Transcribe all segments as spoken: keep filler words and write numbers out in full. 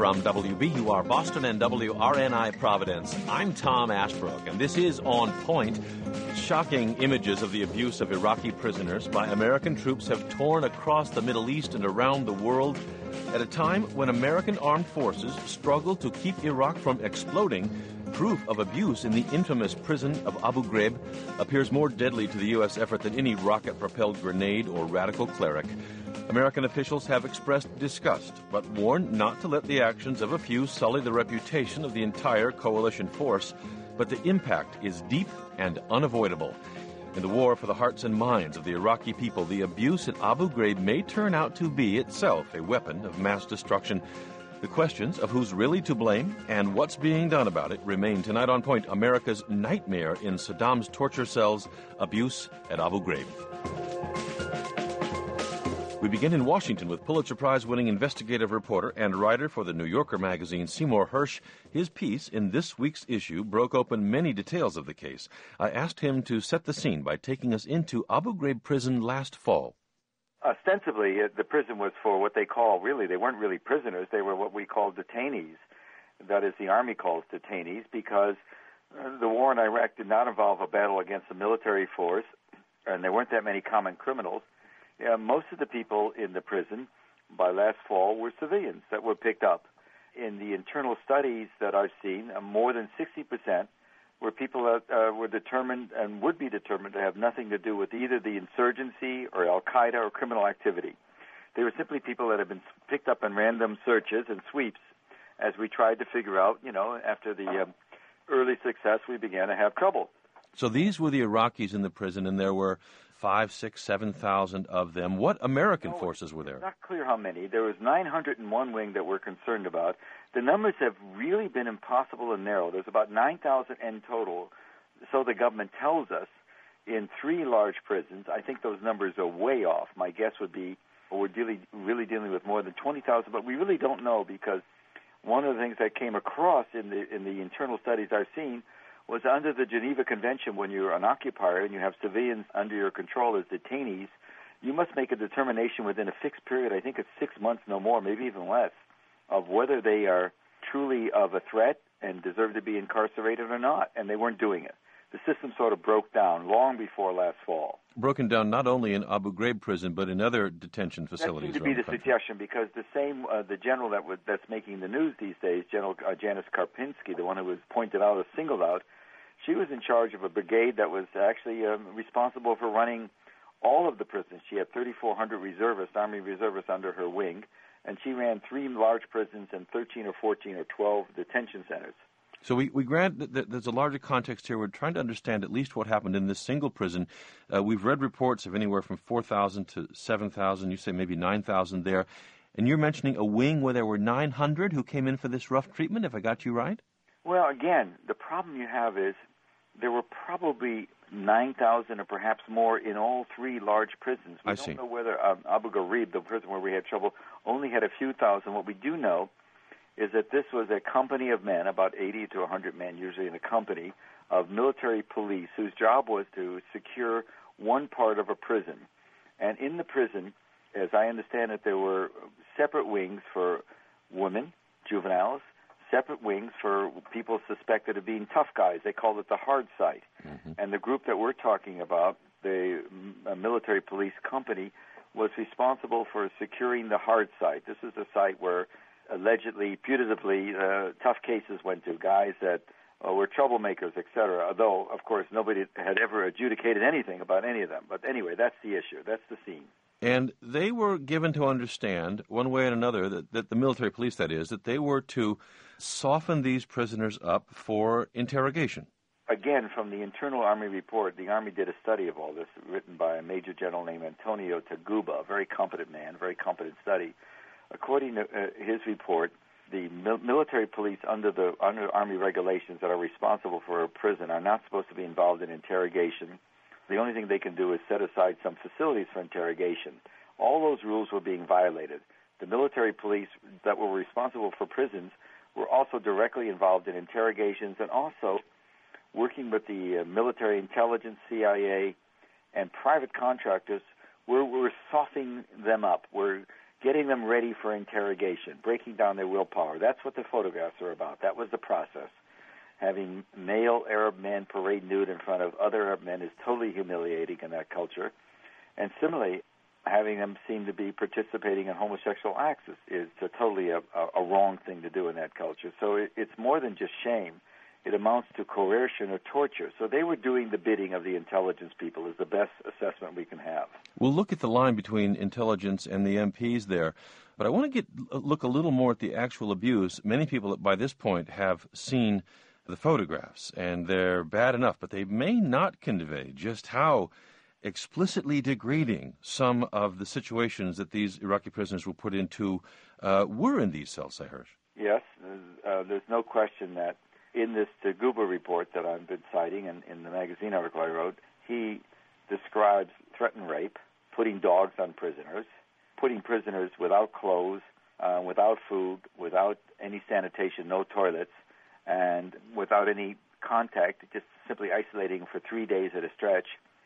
From W B U R Boston and W R N I Providence, I'm Tom Ashbrook, and this is On Point. Shocking images of the abuse of Iraqi prisoners by American troops have torn across the Middle East and around the world at a time when American armed forces struggle to keep Iraq from exploding. Proof of abuse in the infamous prison of Abu Ghraib appears more deadly to the U S effort than any rocket-propelled grenade or radical cleric. American officials have expressed disgust, but warned not to let the actions of a few sully the reputation of the entire coalition force. But the impact is deep and unavoidable. In the war for the hearts and minds of the Iraqi people, the abuse at Abu Ghraib may turn out to be itself a weapon of mass destruction. The questions of who's really to blame and what's being done about it remain tonight on Point, America's nightmare in Saddam's torture cells, abuse at Abu Ghraib. We begin in Washington with Pulitzer Prize-winning investigative reporter and writer for the New Yorker magazine, Seymour Hersh. His piece in this week's issue broke open many details of the case. I asked him to set the scene by taking us into Abu Ghraib prison last fall. Ostensibly, the prison was for what they call, really, they weren't really prisoners. They were what we call detainees. That is, the Army calls detainees, because the war in Iraq did not involve a battle against the military force, and there weren't that many common criminals. Uh, most of the people in the prison by last fall were civilians that were picked up. In the internal studies that I've seen, uh, more than sixty percent were people that uh, were determined and would be determined to have nothing to do with either the insurgency or Al-Qaeda or criminal activity. They were simply people that had been picked up in random searches and sweeps as we tried to figure out, you know, after the uh, early success, we began to have trouble. So these were the Iraqis in the prison, and there were five, six, seven thousand of them. What American no, forces were there? It's not clear how many. There was nine hundred in one wing that we're concerned about. The numbers have really been impossible and narrow. There's about nine thousand in total, so the government tells us, in three large prisons. I think those numbers are way off. My guess would be we're dealing, really dealing with more than twenty thousand, but we really don't know, because one of the things that came across in the in the internal studies I've seen was under the Geneva Convention, when you're an occupier and you have civilians under your control as detainees, you must make a determination within a fixed period, I think it's six months, no more, maybe even less, of whether they are truly of a threat and deserve to be incarcerated or not, and they weren't doing it. The system sort of broke down long before last fall. Broken down not only in Abu Ghraib prison, but in other detention facilities. That seemed to be the, the suggestion, because the same, uh, the general that was, that's making the news these days, General uh, Janice Karpinski, the one who was pointed out or singled out, she was in charge of a brigade that was actually um, responsible for running all of the prisons. She had thirty-four hundred reservists, Army reservists under her wing, and she ran three large prisons and thirteen or fourteen or twelve detention centers. So we, we grant that, that there's a larger context here. We're trying to understand at least what happened in this single prison. Uh, we've read reports of anywhere from four thousand to seven thousand. You say maybe nine thousand there. And you're mentioning a wing where there were nine hundred who came in for this rough treatment, if I got you right? Well, again, the problem you have is there were probably nine thousand or perhaps more in all three large prisons. We I don't see. know whether um, Abu Ghraib, the prison where we had trouble, only had a few thousand. What we do know is that this was a company of men, about eighty to one hundred men, usually in a company, of military police whose job was to secure one part of a prison. And in the prison, as I understand it, there were separate wings for women, juveniles, separate wings for people suspected of being tough guys. They called it the hard site. Mm-hmm. And the group that we're talking about, the uh, military police company, was responsible for securing the hard site. This is the site where allegedly, putatively, uh, tough cases went to, guys that uh, were troublemakers, et cetera, although, of course, nobody had ever adjudicated anything about any of them. But anyway, that's the issue. That's the scene. And they were given to understand, one way and another, that, that the military police, that is, that they were to soften these prisoners up for interrogation. Again, from the internal Army report, the Army did a study of all this, written by a Major General named Antonio Taguba, a very competent man, very competent study. According to uh, his report, the mil- military police under the under Army regulations that are responsible for a prison are not supposed to be involved in interrogation. The only thing they can do is set aside some facilities for interrogation. All those rules were being violated. The military police that were responsible for prisons were also directly involved in interrogations and also working with the uh, military intelligence, C I A, and private contractors. We're, we're softening them up. We're getting them ready for interrogation, breaking down their willpower. That's what the photographs are about. That was the process. Having male Arab men parade nude in front of other Arab men is totally humiliating in that culture. And similarly, having them seem to be participating in homosexual acts is, is a totally a, a wrong thing to do in that culture. So it, it's more than just shame. It amounts to coercion or torture. So they were doing the bidding of the intelligence people is the best assessment we can have. We'll look at the line between intelligence and the M Ps there. But I want to get look a little more at the actual abuse. Many people by this point have seen the photographs, and they're bad enough, but they may not convey just how explicitly degrading some of the situations that these Iraqi prisoners were put into uh, were in these cells, Hirsch. Yes, uh, there's no question that in this Taguba report that I've been citing and in the magazine article I wrote, he describes threatened rape, putting dogs on prisoners, putting prisoners without clothes, uh, without food, without any sanitation, no toilets, and without any contact, just simply isolating for three days at a stretch,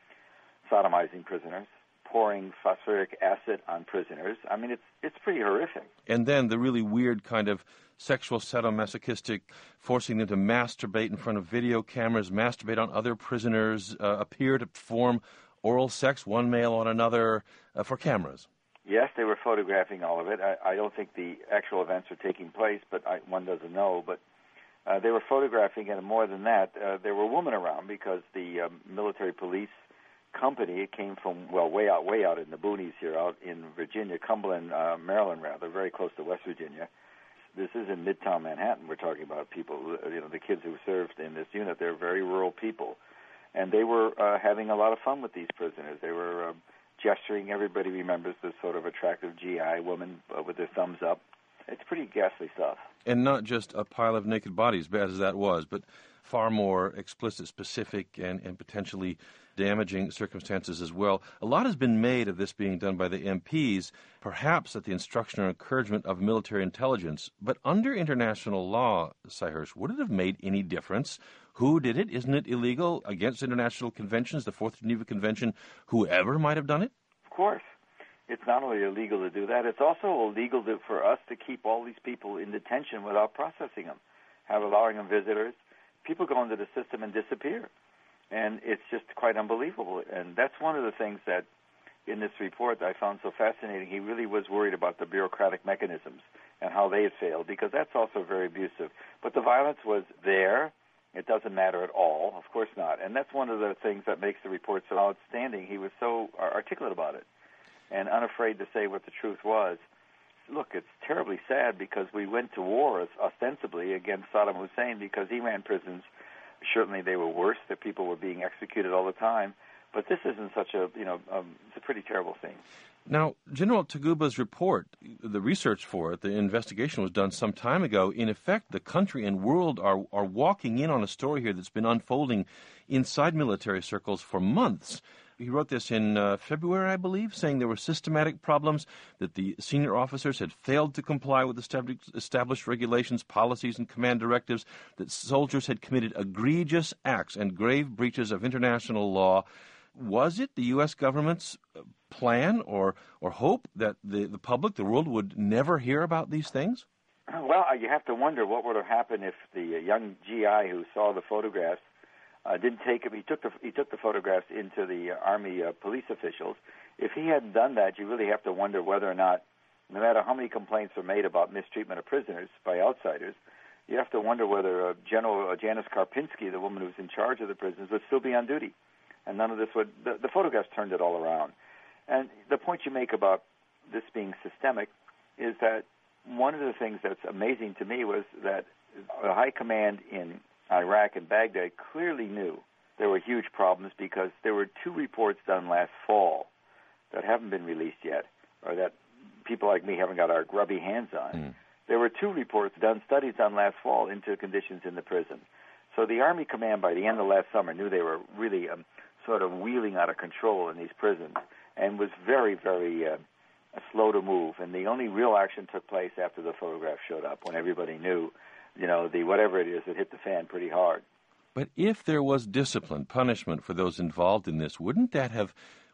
sodomizing prisoners, pouring phosphoric acid on prisoners. I mean, it's it's pretty horrific. And then the really weird kind of sexual sadomasochistic, forcing them to masturbate in front of video cameras, masturbate on other prisoners, uh, appear to perform oral sex, one male on another, uh, for cameras. Yes, they were photographing all of it. I, I don't think the actual events are taking place, but I, one doesn't know. But uh, they were photographing, and more than that, uh, there were women around because the um, military police company, it came from, well, way out, way out in the boonies here, out in Virginia, Cumberland, uh, Maryland, rather, very close to West Virginia. This is in Midtown Manhattan. We're talking about people, you know, the kids who served in this unit. They're very rural people. And they were uh, having a lot of fun with these prisoners. They were uh, gesturing. Everybody remembers this sort of attractive G I woman uh, with their thumbs up. It's pretty ghastly stuff. And not just a pile of naked bodies, bad as that was, but far more explicit, specific, and, and potentially damaging circumstances as well. A lot has been made of this being done by the M Ps, perhaps at the instruction or encouragement of military intelligence. But under international law, Sy Hersh, would it have made any difference who did it? Isn't it illegal against international conventions, the Fourth Geneva Convention, whoever might have done it? Of course. It's not only illegal to do that, it's also illegal to, for us to keep all these people in detention without processing them, have allowing them visitors. People go into the system and disappear. And it's just quite unbelievable. And that's one of the things that in this report that I found so fascinating. He really was worried about the bureaucratic mechanisms and how they had failed, because that's also very abusive. But the violence was there. It doesn't matter at all. Of course not. And that's one of the things that makes the report so outstanding. He was so articulate about it and unafraid to say what the truth was. Look, it's terribly sad because we went to war ostensibly against Saddam Hussein because he ran prisons. Certainly they were worse, that people were being executed all the time. But this isn't such a, you know, um, it's a pretty terrible thing. Now, General Taguba's report, the research for it, the investigation was done some time ago. In effect, the country and world are, are walking in on a story here that's been unfolding inside military circles for months. He wrote this in uh, February, I believe, saying there were systematic problems, that the senior officers had failed to comply with established regulations, policies, and command directives, that soldiers had committed egregious acts and grave breaches of international law. Was it the U S government's plan or or hope that the, the public, the world, would never hear about these things? Well, you have to wonder what would have happened if the young G I who saw the photographs Uh, didn't take him. He took the he took the photographs into the uh, Army uh, police officials. If he hadn't done that, you really have to wonder whether or not, no matter how many complaints are made about mistreatment of prisoners by outsiders, you have to wonder whether uh, General uh, Janice Karpinski, the woman who's in charge of the prisons, would still be on duty. And none of this would. The, the photographs turned it all around. And the point you make about this being systemic is that one of the things that's amazing to me was that the high command in Iraq and Baghdad clearly knew there were huge problems because there were two reports done last fall that haven't been released yet, or that people like me haven't got our grubby hands on. Mm. There were two reports done, studies done last fall into conditions in the prison. So the Army command, by the end of last summer, knew they were really um, sort of wheeling out of control in these prisons and was very, very uh, slow to move. And the only real action took place after the photograph showed up, when everybody knew, you know, the whatever it is, it hit the fan pretty hard. But if there was discipline, punishment for those involved in this, wouldn't that have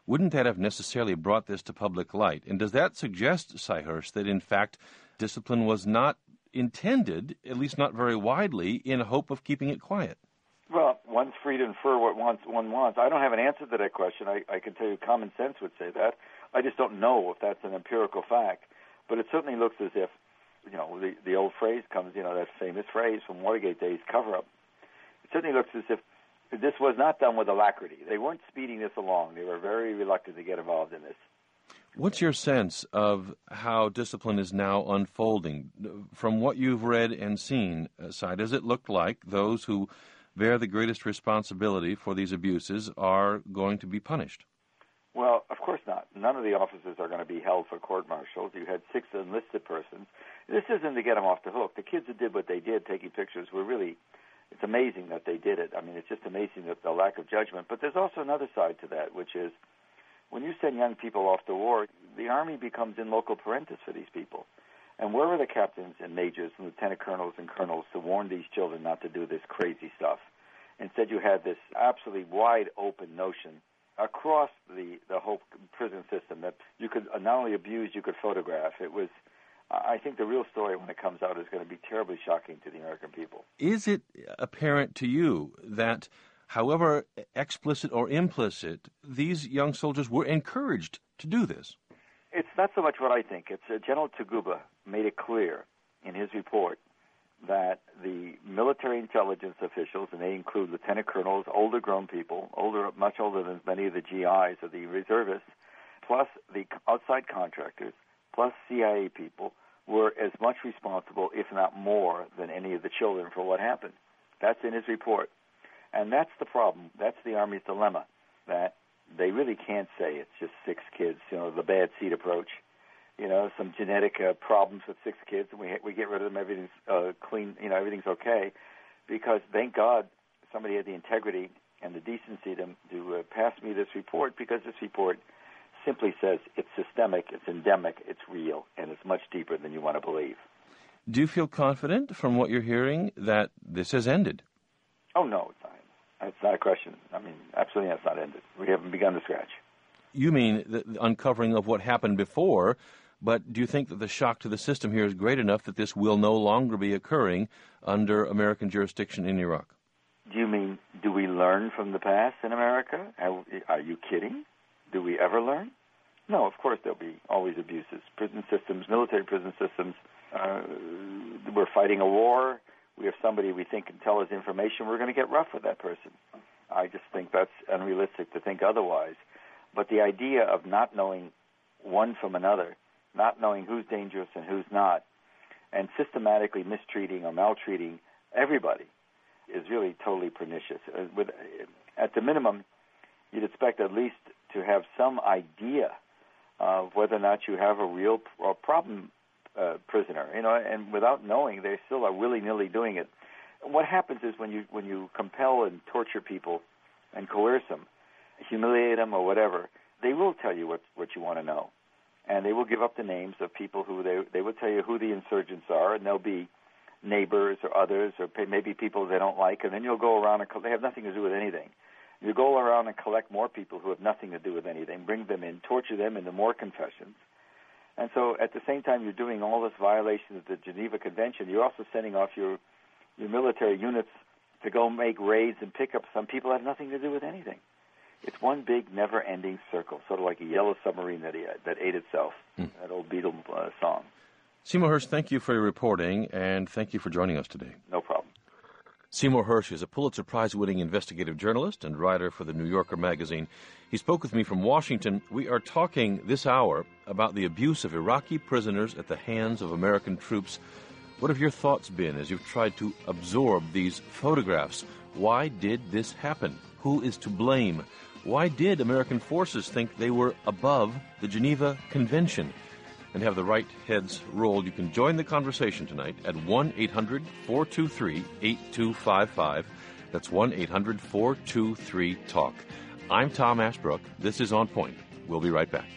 wouldn't that have necessarily brought this to public light? And does that suggest, Sy Hersh, that in fact discipline was not intended, at least not very widely, in hope of keeping it quiet? Well, one's free to infer what wants, one wants. I don't have an answer to that question. I, I can tell you common sense would say that. I just don't know if that's an empirical fact. But it certainly looks as if, you know, the, the old phrase comes, you know, that famous phrase from Watergate days, cover-up. It certainly looks as if this was not done with alacrity. They weren't speeding this along. They were very reluctant to get involved in this. What's your sense of how discipline is now unfolding? From what you've read and seen, Sy, does it look like those who bear the greatest responsibility for these abuses are going to be punished? Well, of course not. None of the officers are going to be held for court-martials. You had six enlisted persons. This isn't to get them off the hook. The kids that did what they did, taking pictures, were really, it's amazing that they did it. I mean, it's just amazing that the lack of judgment. But there's also another side to that, which is when you send young people off to war, the Army becomes in loco parentis for these people. And where are the captains and majors and lieutenant colonels and colonels to warn these children not to do this crazy stuff? Instead, you had this absolutely wide-open notion across the, the whole prison system that you could not only abuse, you could photograph. It was, I think the real story when it comes out is going to be terribly shocking to the American people. Is it apparent to you that, however explicit or implicit, these young soldiers were encouraged to do this? It's not so much what I think. It's uh, General Taguba made it clear in his report that the military intelligence officials, and they include lieutenant colonels, older grown people, older, much older than many of the G Is or the reservists, plus the outside contractors, plus C I A people, were as much responsible, if not more, than any of the children for what happened. That's in his report. And that's the problem. That's the Army's dilemma, that they really can't say it's just six kids, you know, the bad seed approach. You know, some genetic uh, problems with six kids, and we we get rid of them, everything's uh, clean, you know, everything's okay. Because, thank God, somebody had the integrity and the decency to, to uh, pass me this report, because this report simply says it's systemic, it's endemic, it's real, and it's much deeper than you want to believe. Do you feel confident from what you're hearing that this has ended? Oh, no, it's not. It's not a question. I mean, absolutely it's not ended. We haven't begun to scratch. You mean the uncovering of what happened before, but do you think that the shock to the system here is great enough that this will no longer be occurring under American jurisdiction in Iraq? Do you mean, do we learn from the past in America? Are you kidding? Do we ever learn? No, of course there'll be always abuses. Prison systems, military prison systems, uh, we're fighting a war. We have somebody we think can tell us information. We're going to get rough with that person. I just think that's unrealistic to think otherwise. But the idea of not knowing one from another, not knowing who's dangerous and who's not, and systematically mistreating or maltreating everybody is really totally pernicious. Uh, with, at the minimum, you'd expect at least to have some idea of whether or not you have a real or problem uh, prisoner, you know, and without knowing, they still are willy-nilly doing it. What happens is when you when you compel and torture people and coerce them, humiliate them or whatever, they will tell you what what you want to know, and they will give up the names of people who they they will tell you who the insurgents are, and they'll be neighbors or others or maybe people they don't like, and then you'll go around and they have nothing to do with anything. You go around and collect more people who have nothing to do with anything, bring them in, torture them into more confessions. And so at the same time you're doing all this violation of the Geneva Convention, you're also sending off your your military units to go make raids and pick up some people that have nothing to do with anything. It's one big, never-ending circle, sort of like a yellow submarine that that ate itself, mm. that old Beatle uh, song. Seymour Hersh, thank you for your reporting, and thank you for joining us today. No problem. Seymour Hersh is a Pulitzer Prize-winning investigative journalist and writer for The New Yorker magazine. He spoke with me from Washington. We are talking this hour about the abuse of Iraqi prisoners at the hands of American troops. What have your thoughts been as you've tried to absorb these photographs? Why did this happen? Who is to blame? Why did American forces think they were above the Geneva Convention? And have the right heads rolled. You can join the conversation tonight at one eight hundred four two three eight two five five. That's one eight hundred four two three talk. I'm Tom Ashbrook. This is On Point. We'll be right back.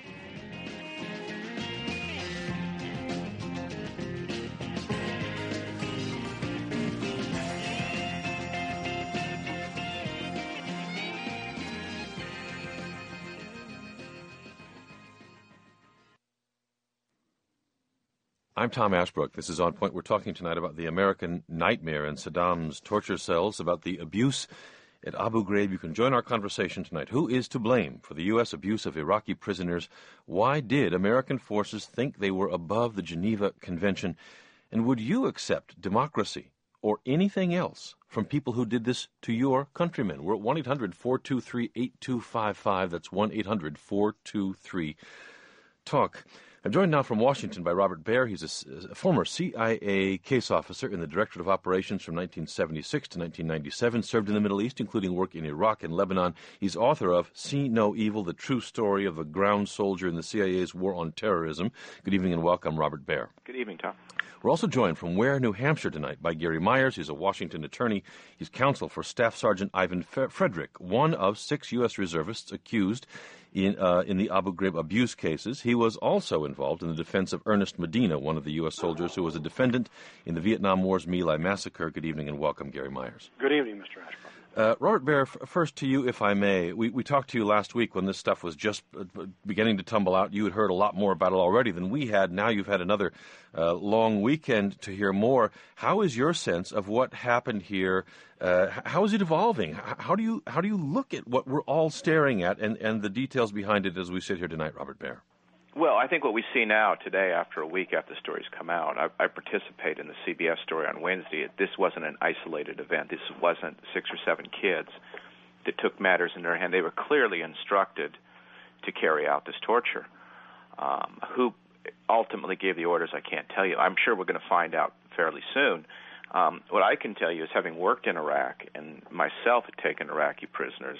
I'm Tom Ashbrook. This is On Point. We're talking tonight about the American nightmare in Saddam's torture cells, about the abuse at Abu Ghraib. You can join our conversation tonight. Who is to blame for the U S abuse of Iraqi prisoners? Why did American forces think they were above the Geneva Convention? And would you accept democracy or anything else from people who did this to your countrymen? We're at one eight hundred four two three eight two five five. That's one eight hundred four two three talk. I'm joined now from Washington by Robert Baer. He's a, a former C I A case officer in the Directorate of Operations from nineteen seventy-six to nineteen ninety-seven, served in the Middle East, including work in Iraq and Lebanon. He's author of See No Evil, the true story of a ground soldier in the C I A's war on terrorism. Good evening and welcome, Robert Baer. Good evening, Tom. We're also joined from Ware, New Hampshire tonight by Gary Myers. He's a Washington attorney. He's counsel for Staff Sergeant Ivan Frederick, one of six U S reservists accused in uh, in the Abu Ghraib abuse cases. He was also involved in the defense of Ernest Medina, one of the U S soldiers who was a defendant in the Vietnam War's My Lai massacre. Good evening and welcome, Gary Myers. Good evening, Mister Ashbrook. Uh, Robert Baer, f- first to you, if I may. We, we talked to you last week when this stuff was just uh, beginning to tumble out. You had heard a lot more about it already than we had. Now you've had another uh, long weekend to hear more. How is your sense of what happened here? Uh, how is it evolving? How do you how do you look at what we're all staring at and, and the details behind it as we sit here tonight, Robert Baer? Well, I think what we see now today, after a week after the stories come out, I, I participated in the C B S story on Wednesday. This wasn't an isolated event. This wasn't six or seven kids that took matters in their hand. They were clearly instructed to carry out this torture. Um, who ultimately gave the orders, I can't tell you. I'm sure we're going to find out fairly soon. Um, what I can tell you is, having worked in Iraq and myself had taken Iraqi prisoners,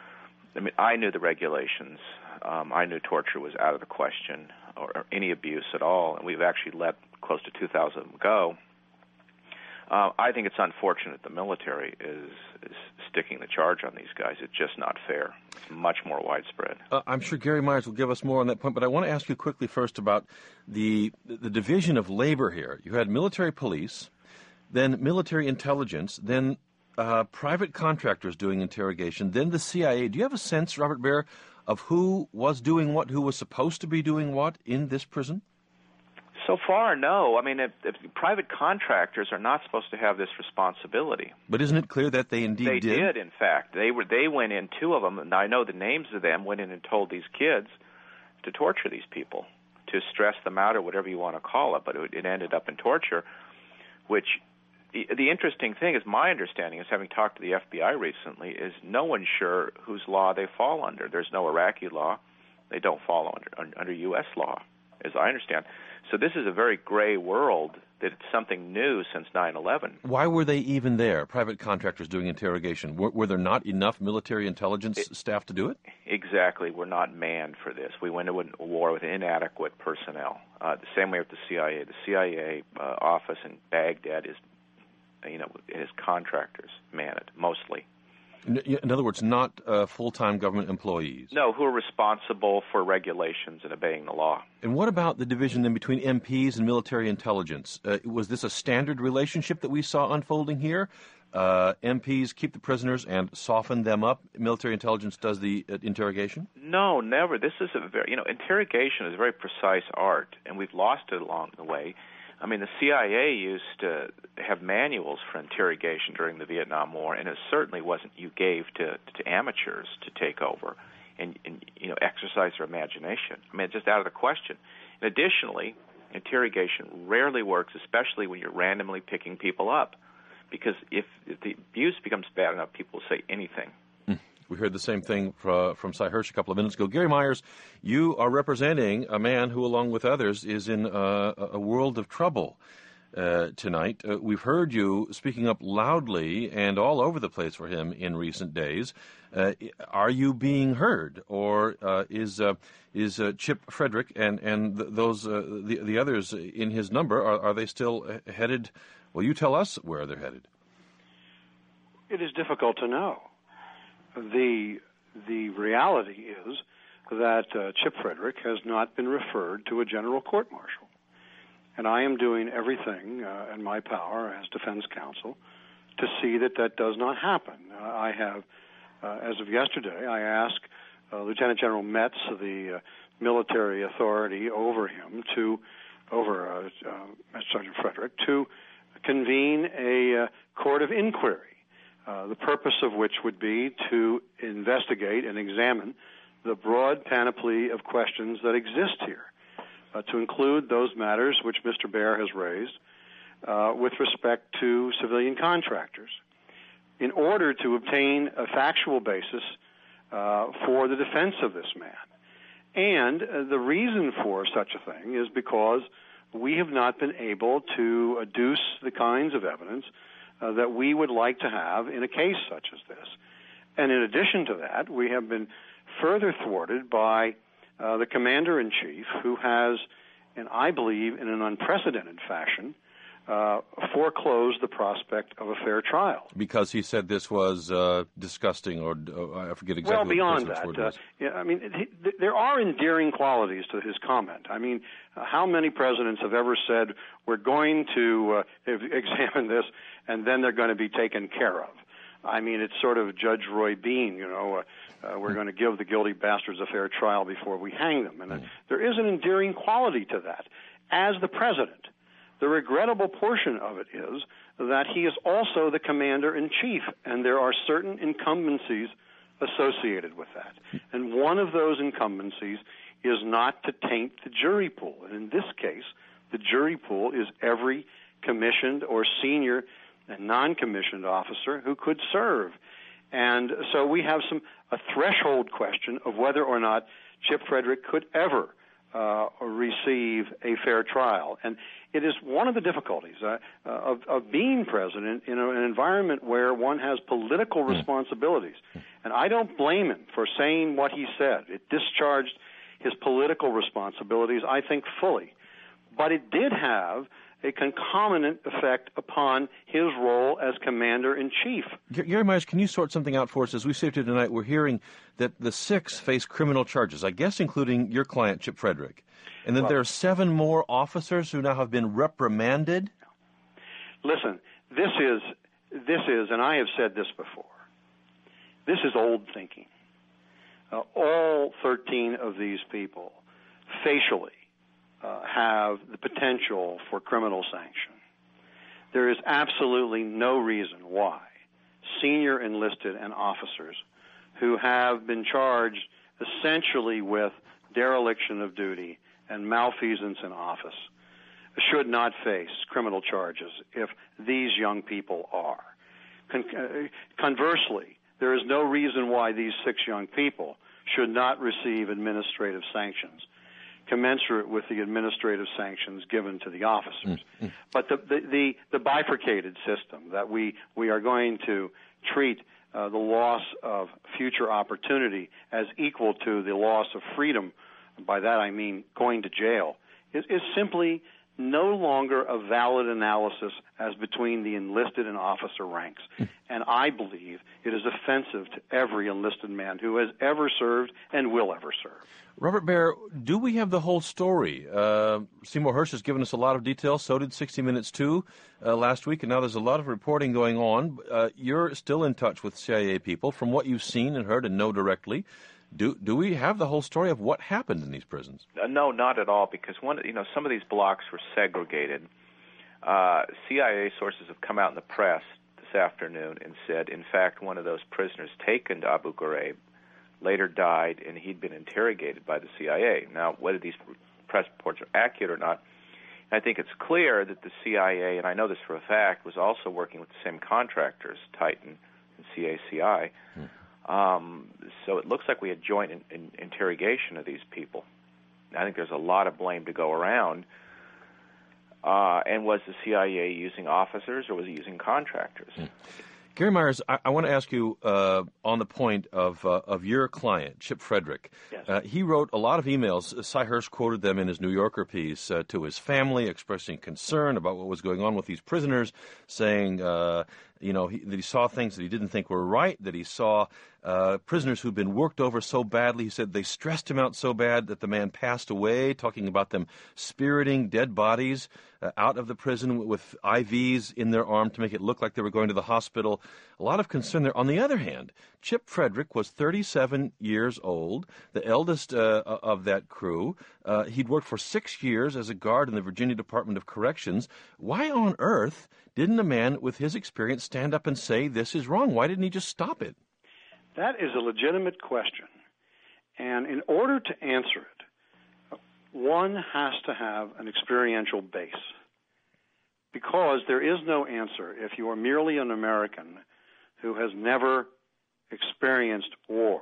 I mean, I knew the regulations. Um, I knew torture was out of the question, or, or any abuse at all, and we've actually let close to two thousand of them go. Uh, I think it's unfortunate the military is, is sticking the charge on these guys. It's just not fair. It's much more widespread. Uh, I'm sure Gary Myers will give us more on that point, but I want to ask you quickly first about the the division of labor here. You had military police, then military intelligence, then uh, private contractors doing interrogation, then the C I A. Do you have a sense, Robert Baer, of who was doing what, who was supposed to be doing what in this prison? So far, no. I mean, if, if private contractors are not supposed to have this responsibility. But isn't it clear that they indeed they did? They did, in fact. They were. They went in, two of them, and I know the names of them, went in and told these kids to torture these people, to stress them out or whatever you want to call it, but it, it ended up in torture, which the, the interesting thing is, my understanding is, having talked to the F B I recently, is no one's sure whose law they fall under. There's no Iraqi law. They don't fall under, under U S law, as I understand. So this is a very gray world, that it's something new since nine eleven. Why were they even there, private contractors doing interrogation? Were, were there not enough military intelligence it, staff to do it? Exactly. We're not manned for this. We went into a war with inadequate personnel. Uh, the same way with the C I A. The C I A uh, office in Baghdad is, you know, it has contractors man it, mostly. In other words, not uh, full-time government employees. No, who are responsible for regulations and obeying the law. And what about the division then between M Ps and military intelligence? Uh, was this a standard relationship that we saw unfolding here? Uh, M Ps keep the prisoners and soften them up. Military intelligence does the uh, interrogation? No, never. This is a very, you know, interrogation is a very precise art, and we've lost it along the way. I mean, the C I A used to have manuals for interrogation during the Vietnam War, and it certainly wasn't you gave to, to amateurs to take over and, and, you know, exercise their imagination. I mean, it's just out of the question. And additionally, interrogation rarely works, especially when you're randomly picking people up, because if, if the abuse becomes bad enough, people will say anything. We heard the same thing from, from Cy Hirsch a couple of minutes ago. Gary Myers, you are representing a man who, along with others, is in uh, a world of trouble uh, tonight. Uh, we've heard you speaking up loudly and all over the place for him in recent days. Uh, are you being heard, or uh, is uh, is uh, Chip Frederick and and th- those uh, the the others in his number, are, are they still headed? Well, you tell us where they're headed. It is difficult to know. The the reality is that uh, Chip Frederick has not been referred to a general court-martial. And I am doing everything uh, in my power as defense counsel to see that that does not happen. Uh, I have, uh, as of yesterday, I asked uh, Lieutenant General Metz, the uh, military authority over him, to over uh, uh, Sergeant Frederick to convene a uh, court of inquiry, uh, the purpose of which would be to investigate and examine the broad panoply of questions that exist here, uh, to include those matters which Mister Baer has raised uh, with respect to civilian contractors, in order to obtain a factual basis uh, for the defense of this man. And uh, the reason for such a thing is because we have not been able to adduce the kinds of evidence uh, that we would like to have in a case such as this. And in addition to that, we have been further thwarted by uh, the commander-in-chief, who has, and I believe in an unprecedented fashion, uh, foreclosed the prospect of a fair trial. Because he said this was uh, disgusting, or uh, I forget exactly well, what beyond the that, word uh, was. yeah, I mean, th- th- there are endearing qualities to his comment. I mean, uh, how many presidents have ever said, we're going to uh, examine this, and then they're going to be taken care of? I mean, it's sort of Judge Roy Bean, you know, uh, uh, we're going to give the guilty bastards a fair trial before we hang them. And uh, there is an endearing quality to that. As the president, the regrettable portion of it is that he is also the commander-in-chief, and there are certain incumbencies associated with that. And one of those incumbencies is not to taint the jury pool. And in this case, the jury pool is every commissioned or senior and non-commissioned officer who could serve. And so we have some a threshold question of whether or not Chip Frederick could ever uh, receive a fair trial. And it is one of the difficulties uh, uh, of, of being president in a, an environment where one has political responsibilities. And I don't blame him for saying what he said. It discharged his political responsibilities, I think, fully. But it did have a concomitant effect upon his role as commander-in-chief. Gary Myers, can you sort something out for us? As we sit here tonight, we're hearing that the six face criminal charges, I guess including your client, Chip Frederick, and that well, there are seven more officers who now have been reprimanded? Listen, this is, this is, and I have said this before, this is old thinking. Uh, all thirteen of these people facially Uh, have the potential for criminal sanction. There is absolutely no reason why senior enlisted and officers who have been charged essentially with dereliction of duty and malfeasance in office should not face criminal charges if these young people are. Con- uh, conversely, there is no reason why these six young people should not receive administrative sanctions commensurate with the administrative sanctions given to the officers. Mm-hmm. But the, the, the, the bifurcated system that we, we are going to treat uh, the loss of future opportunity as equal to the loss of freedom, by that I mean going to jail, is, is simply no longer a valid analysis as between the enlisted and officer ranks. And I believe it is offensive to every enlisted man who has ever served and will ever serve. Robert Baer, do we have the whole story? Uh, Seymour Hersh has given us a lot of details. So did sixty minutes too uh, last week, and now there's a lot of reporting going on. Uh, you're still in touch with C I A people. From what you've seen and heard and know directly, do do we have the whole story of what happened in these prisons? Uh, no, not at all, because one, you know, some of these blocks were segregated. Uh, C I A sources have come out in the press this afternoon and said, in fact, one of those prisoners taken to Abu Ghraib later died, and he'd been interrogated by the C I A. Now, whether these press reports are accurate or not, I think it's clear that the C I A, and I know this for a fact, was also working with the same contractors, Titan and C A C I. Hmm. Um, so it looks like we had joint in, in, interrogation of these people. I think there's a lot of blame to go around. Uh, and was the C I A using officers or was it using contractors? Hmm. Gary Myers, I, I want to ask you uh, on the point of uh, of your client, Chip Frederick. Yes. Uh, he wrote a lot of emails. Cy Hersh quoted them in his New Yorker piece uh, to his family, expressing concern about what was going on with these prisoners, saying, uh, you know, he, that he saw things that he didn't think were right, that he saw uh, prisoners who'd been worked over so badly. He said they stressed him out so bad that the man passed away, talking about them spiriting dead bodies uh, out of the prison with I Vs in their arm to make it look like they were going to the hospital. A lot of concern there. On the other hand, Chip Frederick was thirty-seven years old, the eldest uh, of that crew. Uh, he'd worked for six years as a guard in the Virginia Department of Corrections. Why on earth didn't a man with his experience stand up and say this is wrong? Why didn't he just stop it? That is a legitimate question. And in order to answer it, one has to have an experiential base. Because there is no answer if you are merely an American who has never experienced war.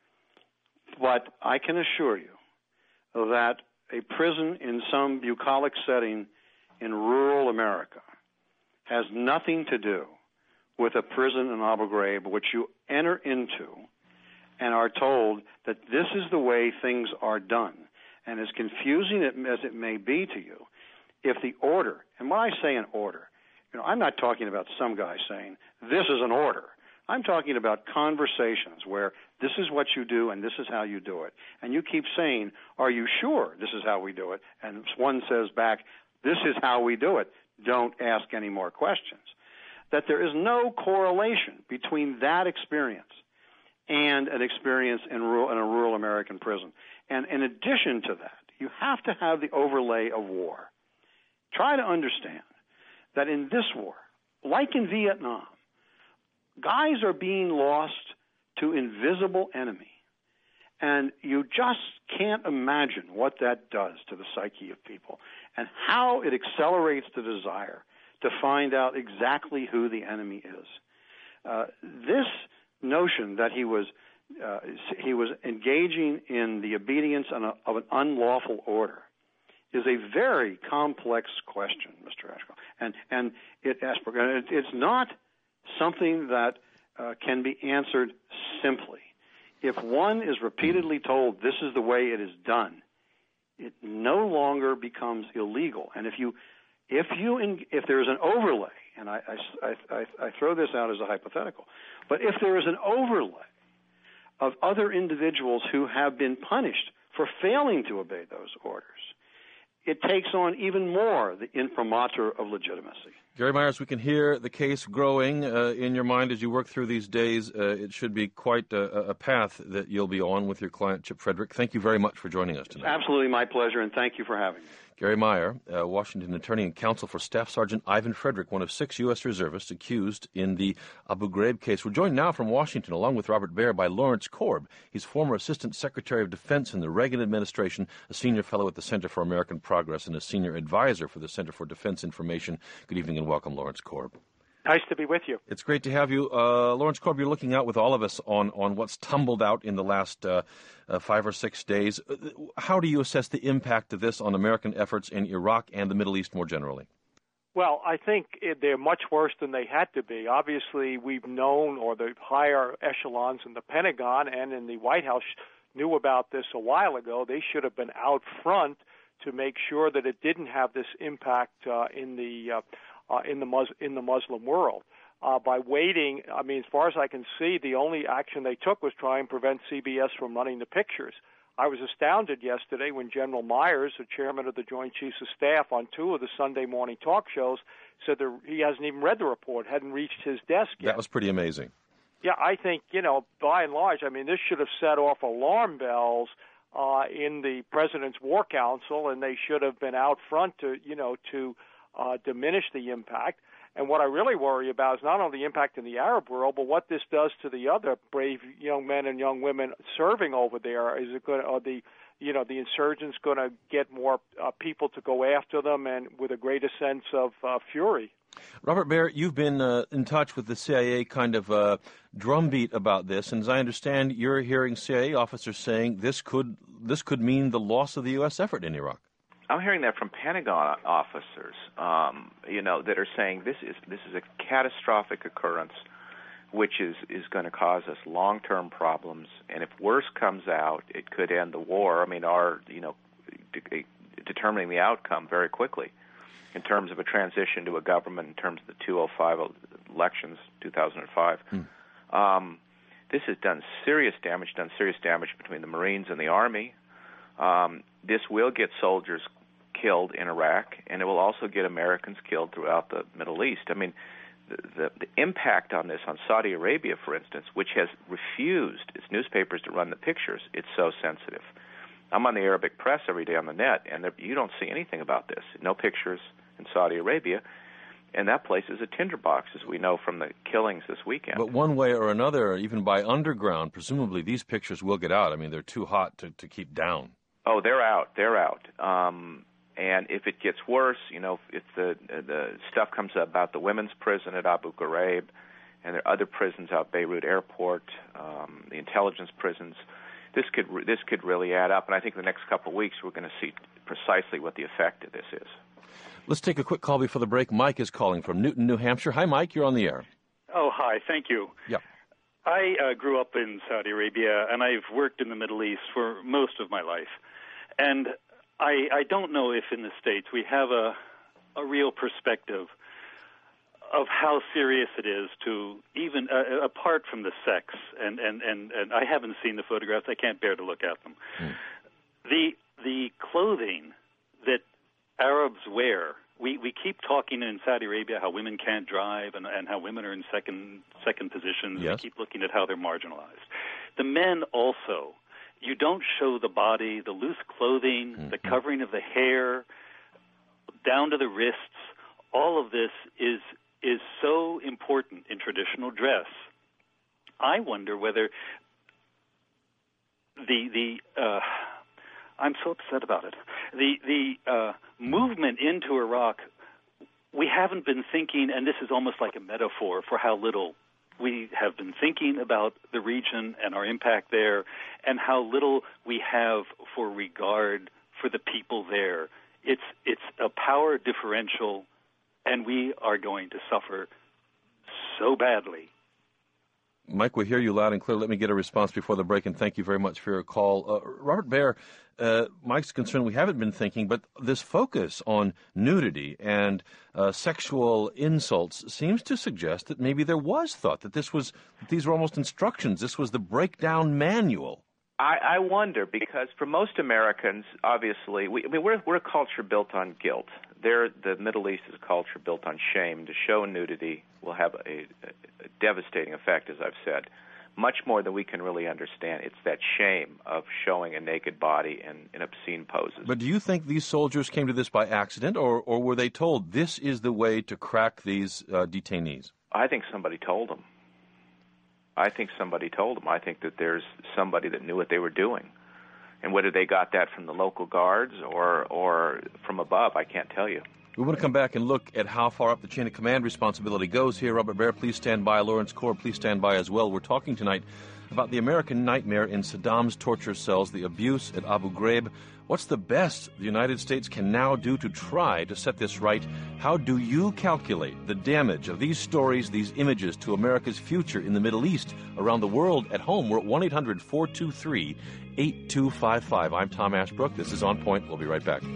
But I can assure you that a prison in some bucolic setting in rural America has nothing to do with a prison in Abu Ghraib which you enter into and are told that this is the way things are done. And as confusing as it may be to you, if the order, and when I say an order, you know, I'm not talking about some guy saying, this is an order. I'm talking about conversations where this is what you do and this is how you do it. And you keep saying, are you sure this is how we do it? And one says back, this is how we do it. Don't ask any more questions. That there is no correlation between that experience and an experience in, rural, in a rural American prison. And in addition to that, you have to have the overlay of war. Try to understand that in this war, like in Vietnam, guys are being lost to invisible enemy. And you just can't imagine what that does to the psyche of people and how it accelerates the desire to find out exactly who the enemy is. Uh, this notion that he was uh, he was engaging in the obedience of an unlawful order is a very complex question, Mister Ashcroft. And and it, Asperger, it's not something that uh, can be answered simply. If one is repeatedly told this is the way it is done, it no longer becomes illegal. And if you if you if there is an overlay, and I, I, I, I throw this out as a hypothetical, but if there is an overlay of other individuals who have been punished for failing to obey those orders, it takes on even more the imprimatur of legitimacy. Gary Myers, we can hear the case growing uh, in your mind as you work through these days. Uh, it should be quite a, a path that you'll be on with your client, Chip Frederick. Thank you very much for joining us tonight. Absolutely my pleasure, and thank you for having me. Gary Meyer, uh, Washington attorney and counsel for Staff Sergeant Ivan Frederick, one of six U S reservists accused in the Abu Ghraib case. We're joined now from Washington, along with Robert Baer, by Lawrence Korb. He's former Assistant Secretary of Defense in the Reagan administration, a senior fellow at the Center for American Progress, and a senior advisor for the Center for Defense Information. Good evening and welcome, Lawrence Korb. Nice to be with you. It's great to have you. Uh, Lawrence Korb, you're looking out with all of us on, on what's tumbled out in the last uh, uh, five or six days. How do you assess the impact of this on American efforts in Iraq and the Middle East more generally? Well, I think it, they're much worse than they had to be. Obviously, we've known, or the higher echelons in the Pentagon and in the White House knew about this a while ago. They should have been out front to make sure that it didn't have this impact uh, in the uh, Uh, in the Mus- in the Muslim world. Uh, by waiting, I mean, as far as I can see, the only action they took was try and prevent C B S from running the pictures. I was astounded yesterday when General Myers, the chairman of the Joint Chiefs of Staff, on two of the Sunday morning talk shows, said that he hasn't even read the report, hadn't reached his desk yet. That was pretty amazing. Yeah, I think, you know, by and large, I mean, this should have set off alarm bells uh, in the President's War Council, and they should have been out front to, you know, to Uh, diminish the impact. And what I really worry about is not only the impact in the Arab world, but what this does to the other brave young men and young women serving over there. Is it going to, are the, you know, the insurgents going to get more uh, people to go after them and with a greater sense of uh, fury? Robert Baer, you've been uh, in touch with the C I A kind of uh, drumbeat about this, and as I understand, you're hearing C I A officers saying this could this could mean the loss of the U S effort in Iraq. I'm hearing that from Pentagon officers, um, you know, that are saying this is this is a catastrophic occurrence, which is, is going to cause us long-term problems, and if worse comes out, it could end the war. I mean, our, you know, de- determining the outcome very quickly in terms of a transition to a government, in terms of the two oh five elections, two thousand five. Hmm. Um, This has done serious damage, done serious damage between the Marines and the Army. Um, this will get soldiers killed in Iraq, and it will also get Americans killed throughout the Middle East. I mean, the, the, the impact on this on Saudi Arabia, for instance, which has refused its newspapers to run the pictures, it's so sensitive. I'm on the Arabic press every day on the net, and there, you don't see anything about this. No pictures in Saudi Arabia. And that place is a tinderbox, as we know from the killings this weekend. But one way or another, even by underground, presumably these pictures will get out. I mean, they're too hot to, to keep down. Oh, they're out. They're out. Um, and if it gets worse, you know, if the the stuff comes up about the women's prison at Abu Ghraib, and there are other prisons out Beirut Airport, um, the intelligence prisons, this could this could really add up. And I think in the next couple of weeks we're going to see precisely what the effect of this is. Let's take a quick call before the break. Mike is calling from Newton, New Hampshire. Hi, Mike. You're on the air. Oh, hi. Thank you. Yeah. I uh, grew up in Saudi Arabia, and I've worked in the Middle East for most of my life. And I, I don't know if in the States we have a, a real perspective of how serious it is to even, uh, apart from the sex, and, and, and, and I haven't seen the photographs. I can't bear to look at them. Mm. The, the clothing that Arabs wear. We we keep talking in Saudi Arabia how women can't drive and, and how women are in second second positions. Yes. We keep looking at how they're marginalized. The men also. You don't show the body, the loose clothing, mm-hmm. the covering of the hair, down to the wrists. All of this is is so important in traditional dress. I wonder whether the the uh, I'm so upset about it. The the uh, movement into Iraq, we haven't been thinking, and this is almost like a metaphor for how little we have been thinking about the region and our impact there, and how little we have for regard for the people there. It's it's a power differential, and we are going to suffer so badly. Mike, we hear you loud and clear. Let me get a response before the break, and thank you very much for your call. Uh, Robert Baer, uh, Mike's concerned we haven't been thinking, but this focus on nudity and uh, sexual insults seems to suggest that maybe there was thought that this was, that these were almost instructions. This was the breakdown manual. I, I wonder, because for most Americans, obviously, we, I mean, we're we're a culture built on guilt. There, the Middle East is a culture built on shame. To show nudity will have a, a, a devastating effect, as I've said, much more than we can really understand. It's that shame of showing a naked body in, in obscene poses. But do you think these soldiers came to this by accident, or, or were they told this is the way to crack these uh, detainees? I think somebody told them. I think somebody told them. I think that there's somebody that knew what they were doing. And whether they got that from the local guards or or from above, I can't tell you. We want to come back and look at how far up the chain of command responsibility goes here. Robert Baer, please stand by. Lawrence Korb, please stand by as well. We're talking tonight about the American nightmare in Saddam's torture cells, the abuse at Abu Ghraib. What's the best the United States can now do to try to set this right? How do you calculate the damage of these stories, these images, to America's future in the Middle East, around the world, at home? We're at one eight hundred four two three eight two five five. I'm Tom Ashbrook. This is On Point. We'll be right back.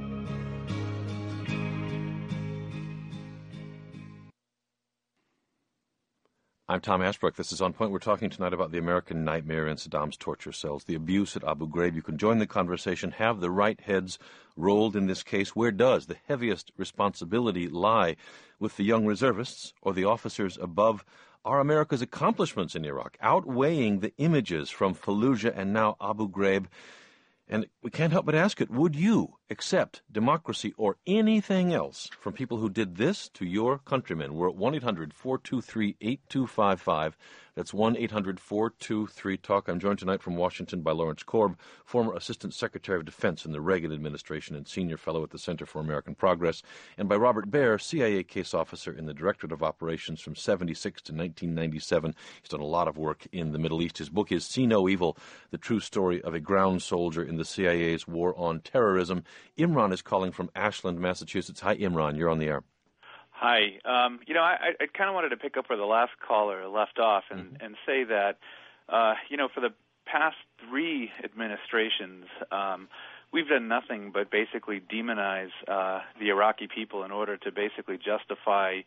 I'm Tom Ashbrook. This is On Point. We're talking tonight about the American nightmare in Saddam's torture cells, the abuse at Abu Ghraib. You can join the conversation. Have the right heads rolled in this case. Where does the heaviest responsibility lie? With the young reservists or the officers above? Are America's accomplishments in Iraq outweighing the images from Fallujah and now Abu Ghraib? And we can't help but ask it, would you accept democracy or anything else from people who did this to your countrymen? We're at one eight hundred four two three eight two five five. That's one eight hundred four two three talk. I'm joined tonight from Washington by Lawrence Korb, former Assistant Secretary of Defense in the Reagan administration and Senior Fellow at the Center for American Progress, and by Robert Baer, C I A case officer in the Directorate of Operations from seventy-six to nineteen ninety-seven. He's done a lot of work in the Middle East. His book is See No Evil, the true story of a ground soldier in the C I A's war on terrorism. Imran is calling from Ashland, Massachusetts. Hi, Imran. You're on the air. Hi. Um, you know, I, I kind of wanted to pick up where the last caller left off and, mm-hmm. and say that, uh, you know, for the past three administrations, um, we've done nothing but basically demonize uh, the Iraqi people in order to basically justify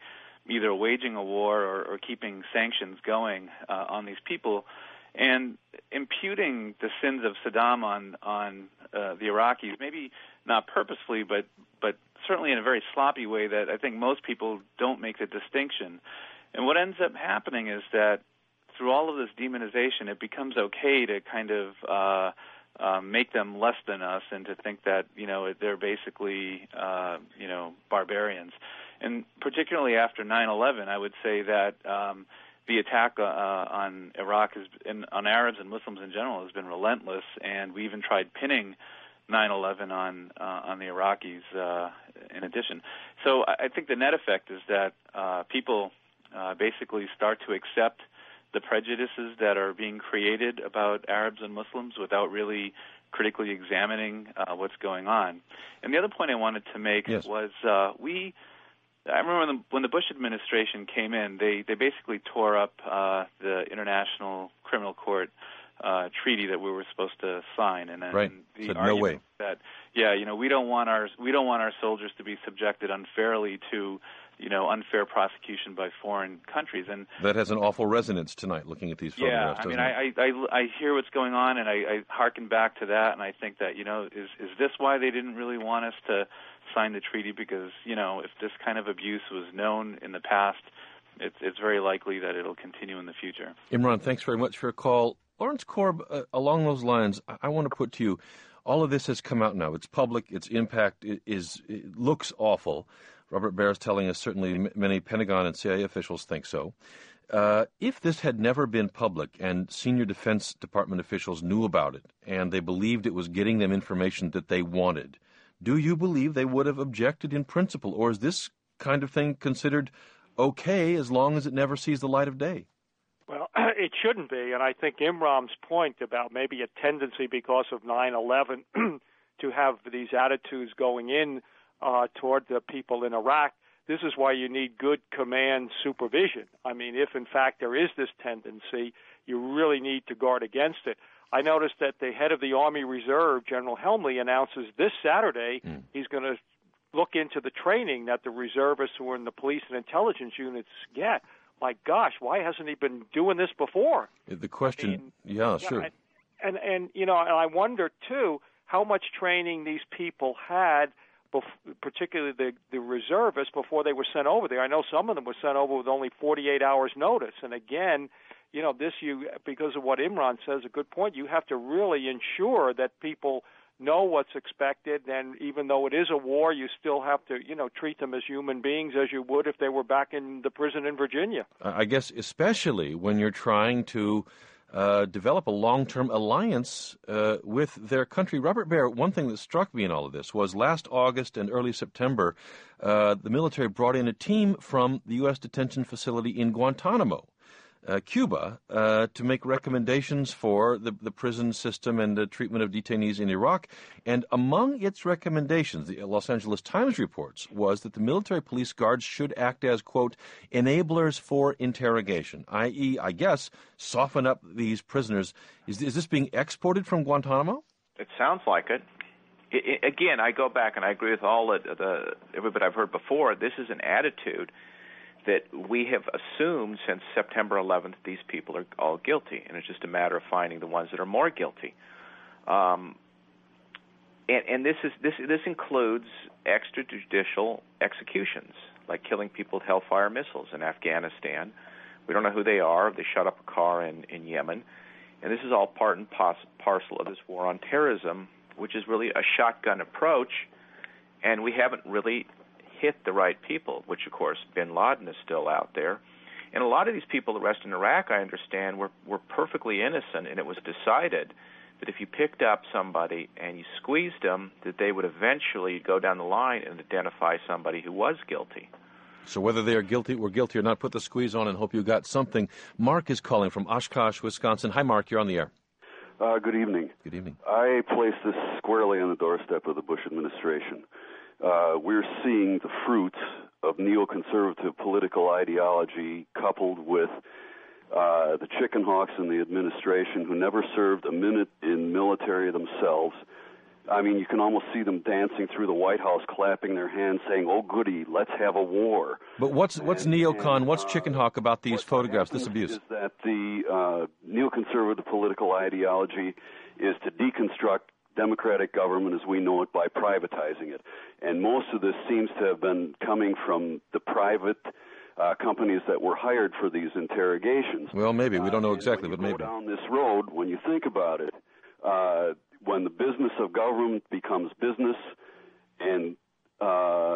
either waging a war or, or keeping sanctions going uh, on these people, and imputing the sins of Saddam on on uh, the Iraqis, maybe not purposefully, but but certainly in a very sloppy way that I think most people don't make the distinction. And what ends up happening is that through all of this demonization, it becomes okay to kind of uh, uh, make them less than us and to think that, you know, they're basically, uh, you know, barbarians. And particularly after nine eleven, I would say that um, the attack uh, on Iraq has, and on Arabs and Muslims in general has been relentless, and we even tried pinning nine eleven on uh, on the Iraqis uh, in addition. So I think the net effect is that uh, people uh, basically start to accept the prejudices that are being created about Arabs and Muslims without really critically examining uh, what's going on. And the other point I wanted to make yes. was uh, we, I remember when the, when the Bush administration came in, they, they basically tore up uh, the International Criminal Court uh, treaty that we were supposed to sign, and, right. and the Said, argument no way. that yeah, you know, we don't want our we don't want our soldiers to be subjected unfairly to, you know, unfair prosecution by foreign countries. And that has an awful resonance tonight, looking at these photographs. Yeah, I mean, it? I, I I hear what's going on, and I, I hearken back to that, and I think that, you know, is is this why they didn't really want us to sign the treaty? Because, you know, if this kind of abuse was known in the past, it's it's very likely that it'll continue in the future. Imran, thanks very much for your call. Lawrence Korb, uh, along those lines, I, I want to put to you, all of this has come out now. It's public. Its impact is it looks awful. Robert Baer is telling us certainly many Pentagon and C I A officials think so. Uh, if this had never been public and senior Defense Department officials knew about it and they believed it was getting them information that they wanted, do you believe they would have objected in principle, or is this kind of thing considered okay as long as it never sees the light of day? Well, it shouldn't be, and I think Imran's point about maybe a tendency because of nine eleven to have these attitudes going in uh, toward the people in Iraq, this is why you need good command supervision. I mean, if in fact there is this tendency, you really need to guard against it. I noticed that the head of the Army Reserve, General Helmley, announces this Saturday mm. he's going to look into the training that the reservists who are in the police and intelligence units get. My gosh, why hasn't he been doing this before? The question, I mean, yeah, sure. And, and, and, you know, and I wonder, too, how much training these people had, bef- particularly the, the reservists, before they were sent over there. I know some of them were sent over with only forty-eight hours notice. And again, you know, this, you because of what Imran says, a good point, you have to really ensure that people know what's expected, and even though it is a war, you still have to, you know, treat them as human beings as you would if they were back in the prison in Virginia. I guess especially when you're trying to uh, develop a long-term alliance uh, with their country. Robert Baer, one thing that struck me in all of this was last August and early September, uh, the military brought in a team from the U S detention facility in Guantanamo, Uh, Cuba, uh, to make recommendations for the, the prison system and the treatment of detainees in Iraq. And among its recommendations, the Los Angeles Times reports, was that the military police guards should act as, quote, enablers for interrogation, that is, I guess, soften up these prisoners. Is, is this being exported from Guantanamo? It sounds like it. It, it. Again, I go back and I agree with all the, the everybody I've heard before. This is an attitude that we have assumed since September eleventh these people are all guilty, and it's just a matter of finding the ones that are more guilty. Um, and, and this is this this includes extrajudicial executions, like killing people with Hellfire missiles in Afghanistan. We don't know who they are. They shut up a car in, in Yemen. And this is all part and pos- parcel of this war on terrorism, which is really a shotgun approach, and we haven't really hit the right people, which, of course, bin Laden is still out there. And a lot of these people arrested in Iraq, I understand, were, were perfectly innocent, and it was decided that if you picked up somebody and you squeezed them, that they would eventually go down the line and identify somebody who was guilty. So whether they are guilty or guilty or not, put the squeeze on and hope you got something. Mark is calling from Oshkosh, Wisconsin. Hi, Mark. You're on the air. Uh, good evening. Good evening. I place this squarely on the doorstep of the Bush administration. Uh, we're seeing the fruits of neoconservative political ideology coupled with uh, the chicken hawks in the administration who never served a minute in military themselves, I mean, you can almost see them dancing through the White House, clapping their hands, saying, "Oh, goody, let's have a war." But what's what's and, neocon, and, what's uh, chicken hawk about these photographs, this happens abuse? Is that the uh, neoconservative political ideology is to deconstruct democratic government as we know it by privatizing it. And most of this seems to have been coming from the private uh, companies that were hired for these interrogations. Well, maybe. We don't know uh, exactly, but maybe. Go down this road, when you think about it, uh, when the business of government becomes business, and uh,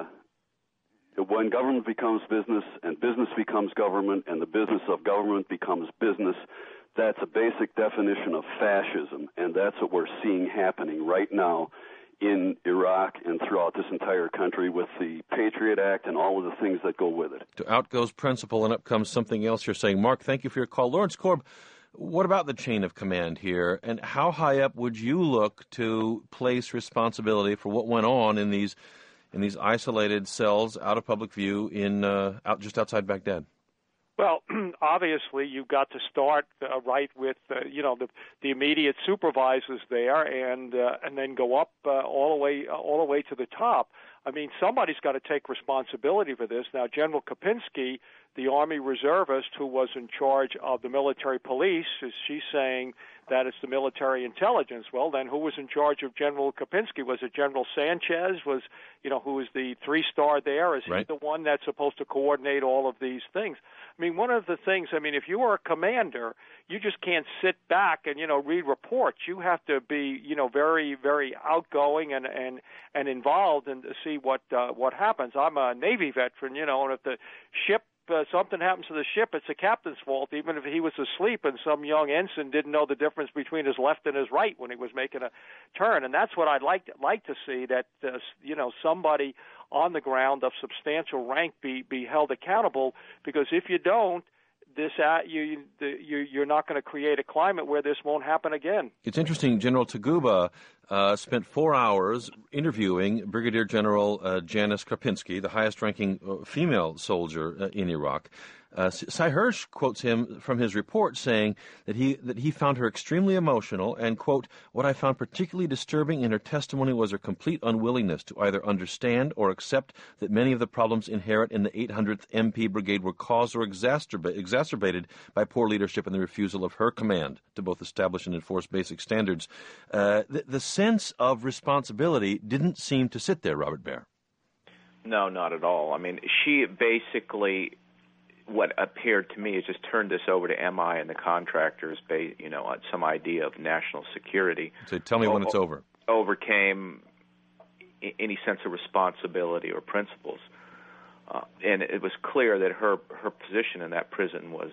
when government becomes business, and business becomes government, and the business of government becomes business, that's a basic definition of fascism, and that's what we're seeing happening right now in Iraq and throughout this entire country with the Patriot Act and all of the things that go with it. To out goes principle and up comes something else, you're saying. Mark, thank you for your call. Lawrence Korb, what about the chain of command here, and how high up would you look to place responsibility for what went on in these in these isolated cells out of public view in uh, out just outside Baghdad? Well, obviously, you've got to start uh, right with uh, you know the the immediate supervisors there, and uh, and then go up uh, all the way uh, all the way to the top. I mean, somebody's got to take responsibility for this. Now, General Kopinski, the Army reservist who was in charge of the military police, is she's saying that it's the military intelligence. Well, then who was in charge of General Kopinski? Was it General Sanchez? Was, you know, who was the three-star there? Is he right. the one that's supposed to coordinate all of these things? I mean, one of the things, I mean, if you are a commander, you just can't sit back and, you know, read reports. You have to be, you know, very, very outgoing and, and, and involved and see what, uh, what happens. I'm a Navy veteran, you know, and if the ship Uh, something happens to the ship, it's the captain's fault, even if he was asleep and some young ensign didn't know the difference between his left and his right when he was making a turn. And that's what I'd like to, like to see, that, uh, you know, somebody on the ground of substantial rank be, be held accountable, because if you don't, this uh, you, you you're not going to create a climate where this won't happen again. It's interesting. General Taguba uh, spent four hours interviewing Brigadier General uh, Janice Krupinski, the highest-ranking uh, female soldier uh, in Iraq. Uh, Cy Hirsch quotes him from his report saying that he that he found her extremely emotional and, quote, "What I found particularly disturbing in her testimony was her complete unwillingness to either understand or accept that many of the problems inherent in the eight hundredth M P Brigade were caused or exacerba- exacerbated by poor leadership and the refusal of her command to both establish and enforce basic standards." Uh, the, the sense of responsibility didn't seem to sit there, Robert Baer. No, not at all. I mean, she basically, what appeared to me is just turned this over to M I and the contractors, you know, on some idea of national security. So tell me when it's over. Overcame any sense of responsibility or principles. Uh, and it was clear that her her position in that prison was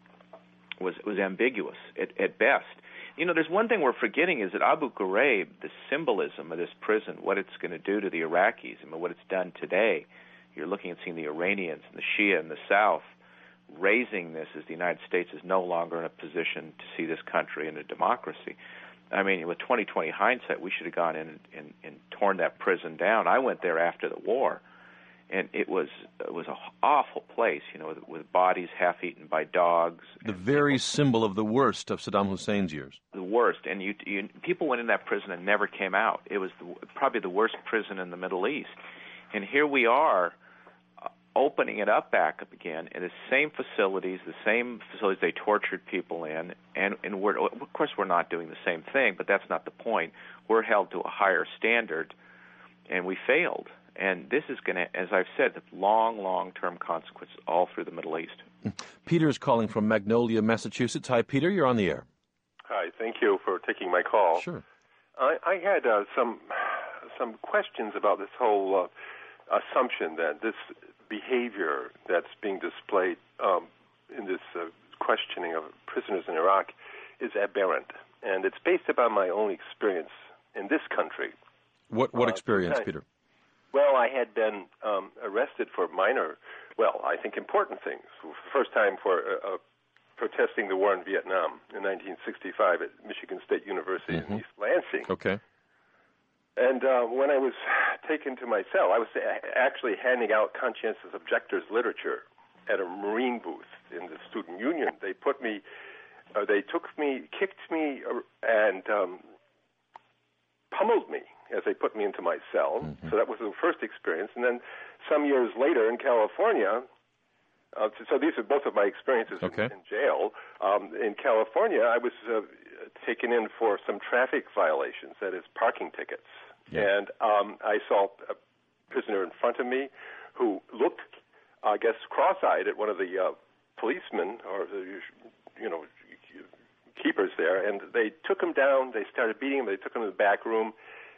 was was ambiguous at, at best. You know, there's one thing we're forgetting is that Abu Ghraib, the symbolism of this prison, what it's going to do to the Iraqis, I mean, what it's done today. You're looking at seeing the Iranians and the Shia in the South raising this as the United States is no longer in a position to see this country in a democracy. I mean, with twenty twenty hindsight, we should have gone in and, and, and torn that prison down. I went there after the war, and it was it was an awful place, you know, with, with bodies half-eaten by dogs. The very symbol of the worst of Saddam Hussein's years. The worst. And you, you, people went in that prison and never came out. It was the, probably the worst prison in the Middle East. And here we are, opening it up back up again in the same facilities, the same facilities they tortured people in, and, and we're, of course we're not doing the same thing, but that's not the point. We're held to a higher standard, and we failed. And this is going to, as I've said, long, long-term consequences all through the Middle East. Peter is calling from Magnolia, Massachusetts. Hi, Peter, you're on the air. Hi, thank you for taking my call. Sure. I, I had uh, some some questions about this whole uh, assumption that this behavior that's being displayed um, in this uh, questioning of prisoners in Iraq is aberrant, and it's based upon my own experience in this country. What what uh, experience, I, Peter? Well, I had been um, arrested for minor, well, I think important things. First time for uh, uh, protesting the war in Vietnam in nineteen sixty-five at Michigan State University mm-hmm. in East Lansing. Okay. And uh, when I was taken to my cell, I was actually handing out conscientious objectors literature at a Marine booth in the student union. They put me, uh, they took me, kicked me, uh, and um, pummeled me as they put me into my cell. Mm-hmm. So that was the first experience. And then some years later in California, uh, so, so these are both of my experiences okay. in, in jail. Um, in California, I was uh, taken in for some traffic violations, that is, parking tickets. Yeah. And um, I saw a prisoner in front of me who looked, I guess, cross-eyed at one of the uh, policemen or the, you know, keepers there, and they took him down. They started beating him. They took him to the back room.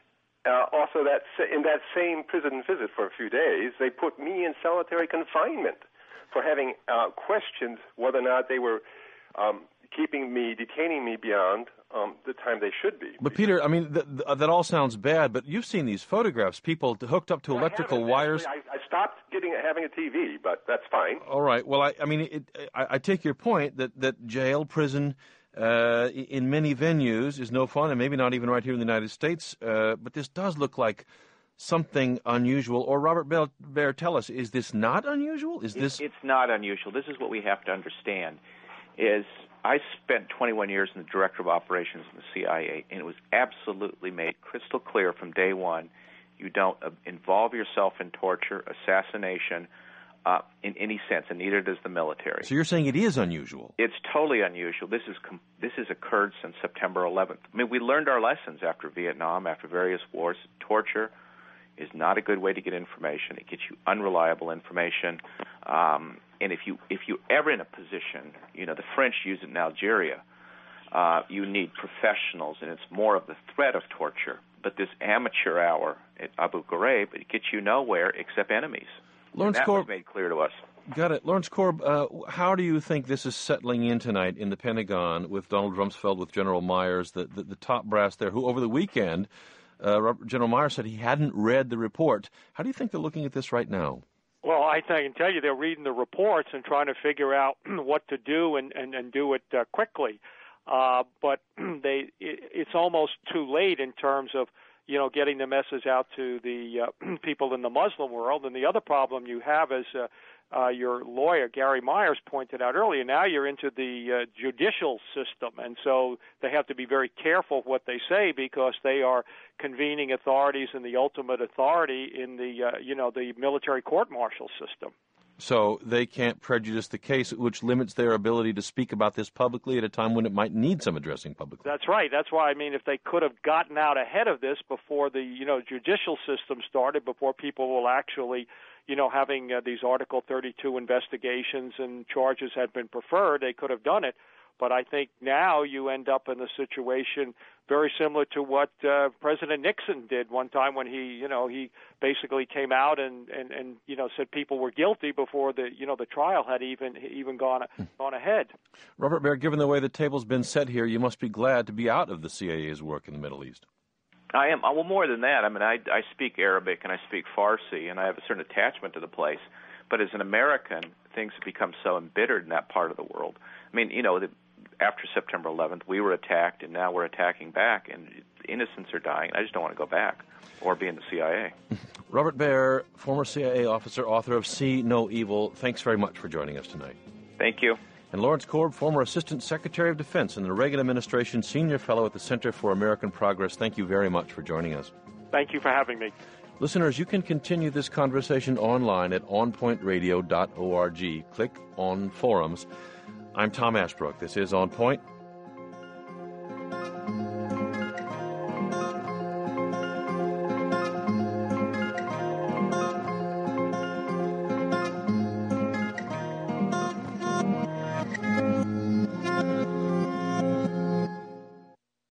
Uh, also, that in that same prison visit for a few days, they put me in solitary confinement for having uh, questioned whether or not they were um, keeping me, detaining me beyond um, the time they should be. But Peter, I mean, th- th- that all sounds bad. But you've seen these photographs, people hooked up to well, electrical I wires. I, I stopped getting having a T V, but that's fine. All right. Well, I, I mean, it, I, I take your point that that jail, prison. Uh, in many venues is no fun, and maybe not even right here in the United States. Uh, but this does look like something unusual. Or Robert Bell, Baer, tell us, is this not unusual? Is this? It's not unusual. This is what we have to understand. Is I spent twenty-one years in the director of operations in the C I A, and it was absolutely made crystal clear from day one: you don't uh, involve yourself in torture, assassination. Uh, in any sense, and neither does the military. So you're saying it is unusual? It's totally unusual. This is com- this has occurred since September eleventh. I mean, we learned our lessons after Vietnam, after various wars. Torture is not a good way to get information. It gets you unreliable information. Um, and if you if you ever in a position, you know, the French use it in Algeria. Uh, you need professionals, and it's more of the threat of torture. But this amateur hour at Abu Ghraib, it gets you nowhere except enemies. Lawrence that Korb, was made clear to us. Got it. Lawrence Korb, uh, how do you think this is settling in tonight in the Pentagon with Donald Rumsfeld, with General Myers, the, the, the top brass there, who over the weekend, uh, General Myers said he hadn't read the report. How do you think they're looking at this right now? Well, I, th- I can tell you they're reading the reports and trying to figure out what to do and, and, and do it uh, quickly. Uh, but they it, it's almost too late in terms of you know, getting the message out to the uh, people in the Muslim world. And the other problem you have, as uh, uh, your lawyer, Gary Myers, pointed out earlier, now you're into the uh, judicial system. And so they have to be very careful what they say because they are convening authorities and the ultimate authority in the, uh, you know, the military court-martial system. So they can't prejudice the case, which limits their ability to speak about this publicly at a time when it might need some addressing publicly. That's right. That's why, I mean, if they could have gotten out ahead of this before the, you know, judicial system started, before people will actually, you know, having uh, these Article thirty-two investigations and charges had been preferred, they could have done it. But I think now you end up in a situation very similar to what uh, President Nixon did one time when he, you know, he basically came out and, and, and, you know, said people were guilty before the, you know, the trial had even even gone gone ahead. Robert Baer, given the way the table's been set here, you must be glad to be out of the C I A's work in the Middle East. I am. Well, more than that, I mean, I, I speak Arabic and I speak Farsi, and I have a certain attachment to the place. But as an American, things have become so embittered in that part of the world. I mean, you know, the, after September eleventh, we were attacked, and now we're attacking back, and innocents are dying. I just don't want to go back or be in the C I A. Robert Baer, former C I A officer, author of See No Evil, thanks very much for joining us tonight. Thank you. And Lawrence Korb, former Assistant Secretary of Defense in the Reagan administration, Senior Fellow at the Center for American Progress, thank you very much for joining us. Thank you for having me. Listeners, you can continue this conversation online at on point radio dot org. Click on forums. I'm Tom Ashbrook. This is On Point.